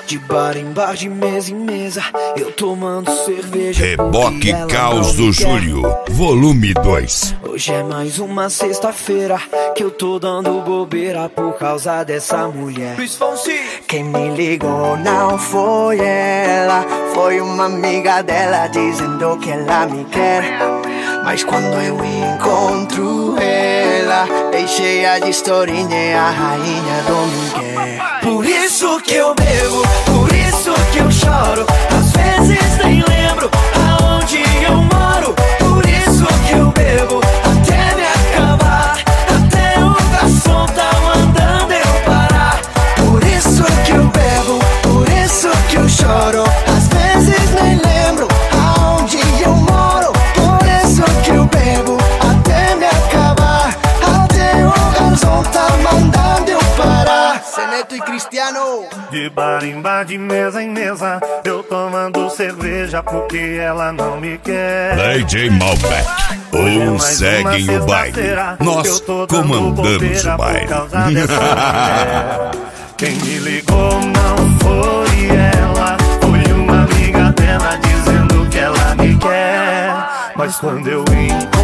De bar em bar, de mesa em mesa, eu tomando cerveja. Reboque Caos do Júlio, volume 2. Hoje é mais uma sexta-feira que eu tô dando bobeira por causa dessa mulher. Quem me ligou não foi ela, foi uma amiga dela dizendo que ela me quer. Mas quando eu encontro ela, bem cheia de historinha, é a rainha do Miguel. Por isso que eu bebo, por isso que eu choro, às vezes nem lembro aonde eu moro. Por isso que eu bebo até me acabar, até o garçom tá mandando eu parar. Por isso que eu bebo, por isso que eu choro, às vezes nem lembro aonde eu moro. Por isso que eu bebo até me acabar, até o garçom tá mandando eu parar. Seneto e Cristiano. De bar em bar, de mesa em mesa, eu tomando cerveja porque ela não me quer. DJ Malbec, ou seguem o baile, nós comandamos o baile. Quem me ligou não foi ela, foi uma amiga dela dizendo que ela me quer. Mas quando eu